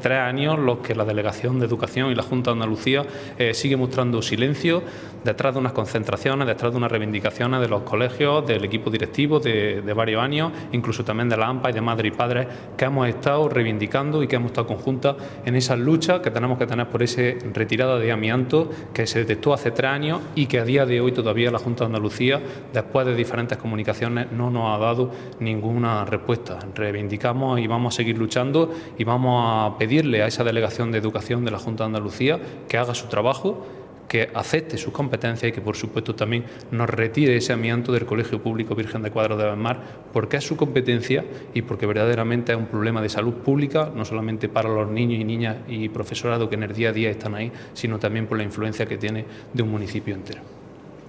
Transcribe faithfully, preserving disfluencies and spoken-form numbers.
tres años los que la Delegación de Educación y la Junta de Andalucía eh, sigue mostrando silencio detrás de unas concentraciones, detrás de unas reivindicaciones de los colegios, del equipo directivo de, de varios años, incluso también de la AMPA y de madres y padres que hemos estado reivindicando y que hemos estado conjuntas en esa lucha que tenemos que tener por esa retirada de amianto que se detectó hace tres años y que a día de hoy todavía la Junta de Andalucía, después de diferentes comunicaciones, no nos ha dado ninguna respuesta. Reivindicamos y vamos a seguir luchando y vamos a pedirle a esa Delegación de Educación de la Junta de Andalucía que haga su trabajo, que acepte sus competencias y que, por supuesto, también nos retire ese amianto del Colegio Público Virgen de Cuadros de Benmar, porque es su competencia y porque verdaderamente es un problema de salud pública, no solamente para los niños y niñas y profesorado que en el día a día están ahí, sino también por la influencia que tiene de un municipio entero.